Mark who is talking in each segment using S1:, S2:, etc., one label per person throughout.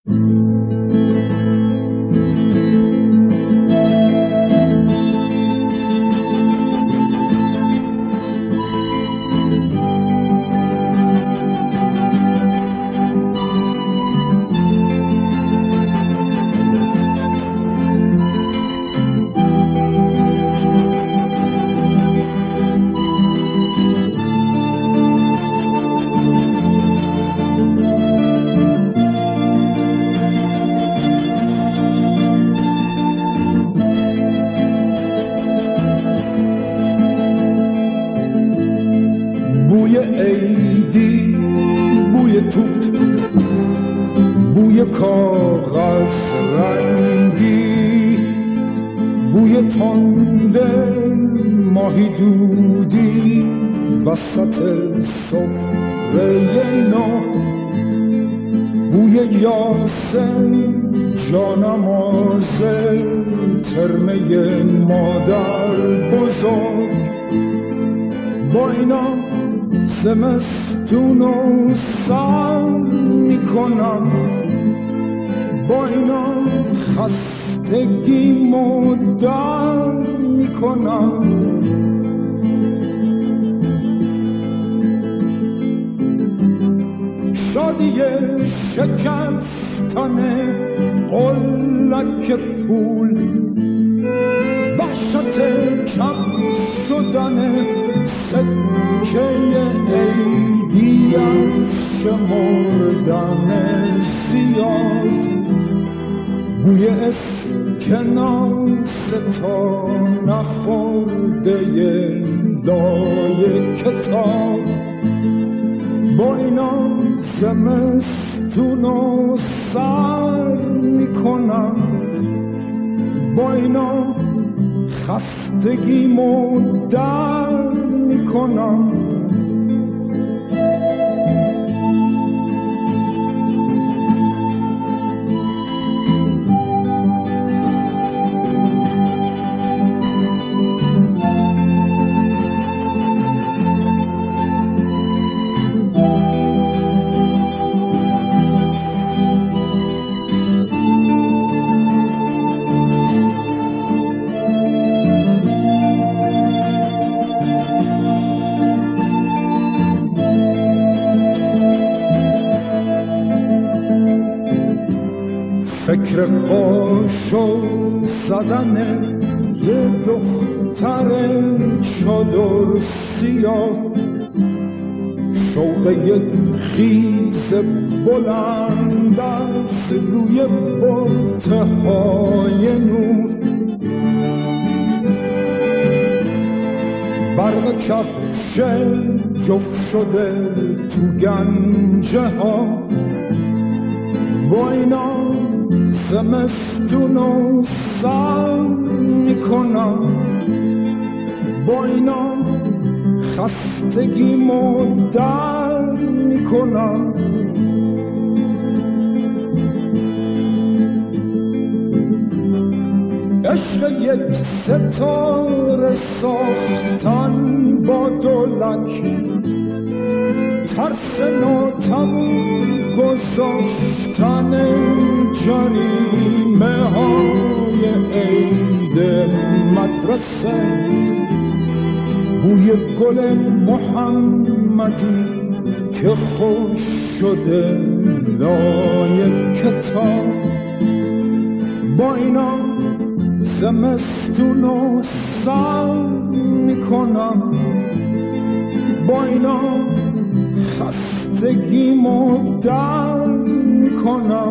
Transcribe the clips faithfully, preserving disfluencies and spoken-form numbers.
S1: بوی عیدی، بوی توت، بوی کاغذ رنگی، بوی تنده ماهی دودی وسط سفره نو، بوی یاسم جانماز ترمه مادر بزرگ. با اینا زمستون رو سر میکنم، با اینا خستگی مدر میکنم. شادی شکستن قلک پول، وحشت کم شدن سکه عیدی از شمردن زیاد، بوی اسکناس تا نخورده لای کتاب. با اینا زمستون رو سر میکنم، با اینا خستگی مدر میکنم. فکر قاشو زدن یه دختر چادر سیاه، شوق یک خیز بلند از روی بطه های نور، برق کفش جفت شده تو گنجه ها. با اینا زمستون رو سر میکنم، با اینا خستگی مدر میکنم. عشق یک ستاره ساختن با دولک، ترس ناتموم گذاشتن جریمه های عید مدرسه، بوی گل محمدی که خوش شده لای کتاب. با اینا زمستون رو سر میکنم، با اینا خستگی مدر میکنم.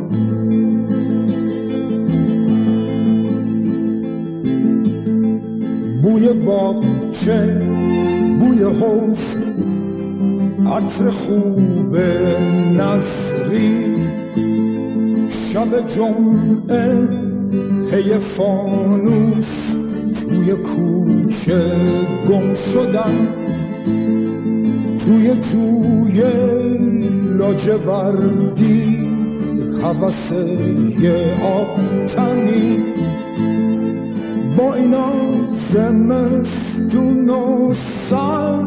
S1: بوی باغچه، بوی حوض، عطر خوب نظری، شب جمعه پی فانوس توی کوچه گم شدن، توی جوی لاجوردی هوس یه آبتنی. با اینا زمستون رو سر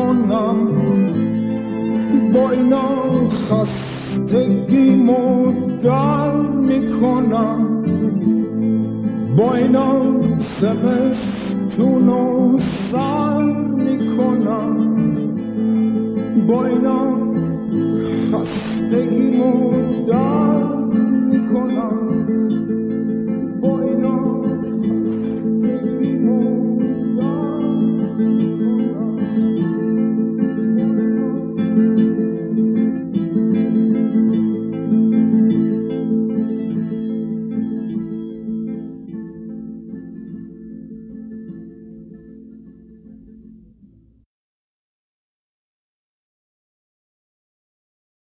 S1: میکنم، با اینا خستگی مد در میکنم، با اینا زمستونو سر میکنم، با اینا خستگیمو در